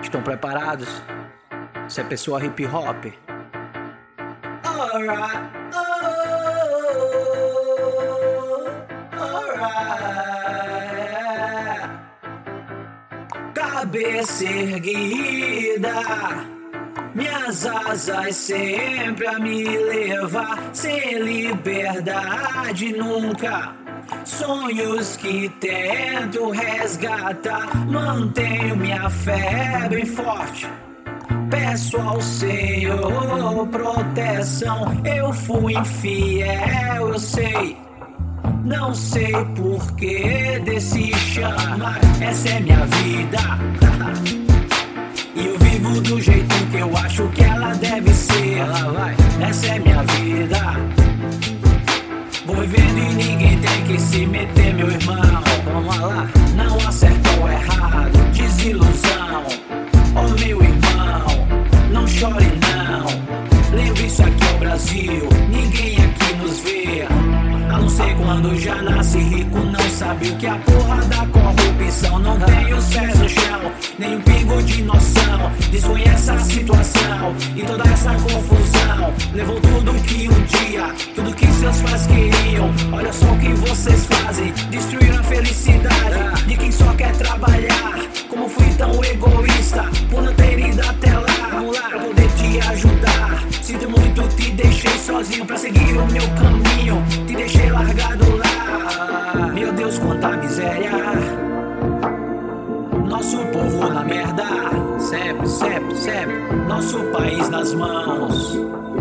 Estão preparados? Você é pessoa hip hop? Alright, alright. Cabeça erguida, minhas asas sempre a me levar, sem liberdade nunca. Sonhos que tento resgatar, mantenho minha fé bem forte. Peço ao Senhor proteção. Eu fui infiel, eu sei. Não sei por que desse chamar. Essa é minha vida e eu vivo do jeito que eu acho que ela deve ser. Essa é minha vida. Vou vivendo e ninguém tem que se meter, meu irmão. Vamos lá. Não acertou errado, desilusão. Oh, meu irmão, não chore não. Lembre, isso aqui é o Brasil, ninguém aqui nos vê. A não ser quando já nasce rico, não sabe o que é a porra da corrupção. Não tem os pés no chão, nem um pingo de noção. Desconhece a situação e toda essa confusão. Levou tudo que um dia, tudo que seus pais queriam. Olha só o que vocês fazem, destruíram a felicidade de quem só quer trabalhar. Como fui tão egoísta por não ter ido até lá pra poder te ajudar. Sinto muito, te deixei sozinho pra seguir o meu caminho. Te deixei largado lá. Meu Deus, quanta miséria. Nosso povo na merda. Sempre, sempre, sempre. Nosso país nas mãos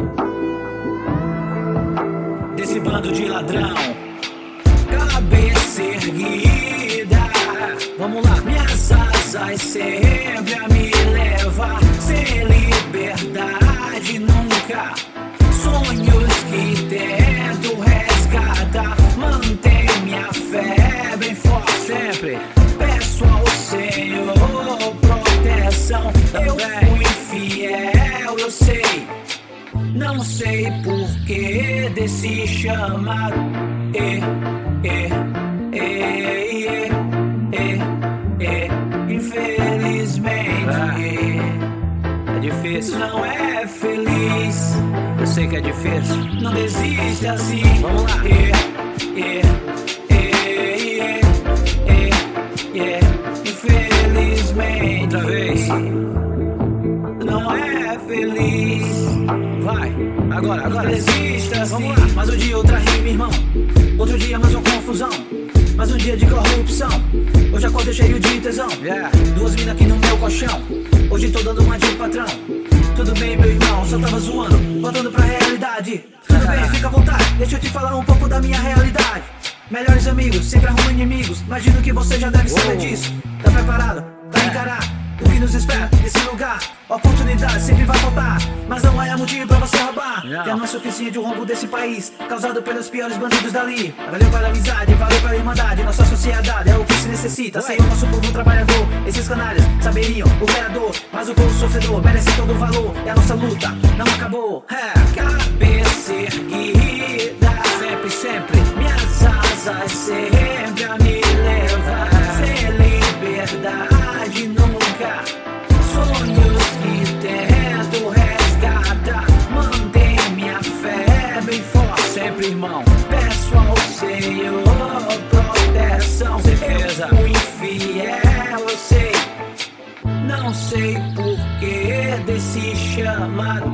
desse bando de ladrão. Cabeça erguida, vamos lá. Minhas asas sempre a me levar, sem liberdade nunca. Sonhos que tento resgatar, mantenho minha fé bem forte sempre. Peço ao Senhor proteção. Eu fui infiel, eu sei. Não sei por que desse chamado. Infelizmente é difícil, não é feliz. eu sei que é difícil. Não desiste assim. Vamos lá. Infelizmente, Outra vez. não é feliz. Vai, agora. Desista assim. Vamos lá. Mais um dia, outra rima, irmão. Outro dia, mais uma confusão. Mais um dia de corrupção. Hoje acordei cheio de tesão. Duas minas aqui no meu colchão. Hoje tô dando uma de patrão. Tudo bem, meu irmão, só tava zoando, voltando pra realidade. Tudo bem, fica à vontade, deixa eu te falar um pouco da minha realidade. Melhores amigos, sempre arrumam inimigos. Imagino que você já deve saber disso. Tá preparado pra encarar o que nos espera nesse lugar? Oportunidade sempre vai faltar, mas não há motivo pra você roubar. Já não é suficiente o rombo desse país, causado pelos piores bandidos dali. Valeu pela amizade, valeu pela irmandade. Nossa sociedade é o que se necessita. Sem o nosso povo trabalhador, esses canalhas saberiam o que era dor. Mas o povo sofredor merece todo o valor. E a nossa luta não acabou. Cabeça erguida, Sempre, sempre. minhas asas sempre a me levar, sem liberdade nunca. Sonhos que tento resgatar, mantenho minha fé bem forte Sempre, irmão. Peço ao Senhor proteção. Certeza. Eu fui infiel, eu sei. Não sei por que desse chamado.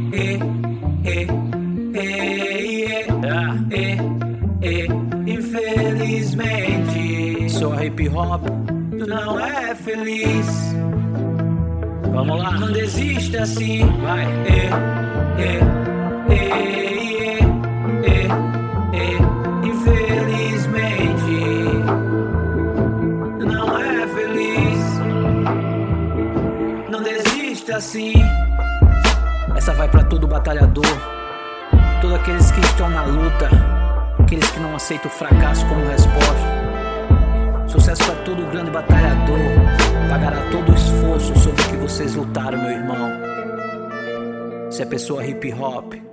Infelizmente, Sou hip hop. tu não é feliz. Vamos lá. Não desista assim. Vai. Infelizmente, não é feliz. Não desista assim. Essa vai pra todo batalhador, todos aqueles que estão na luta, aqueles que não aceitam o fracasso como resposta. Sucesso pra todo grande batalhador, pagará todo o esforço sobre o que vocês lutaram, meu irmão. Você é pessoa hip hop.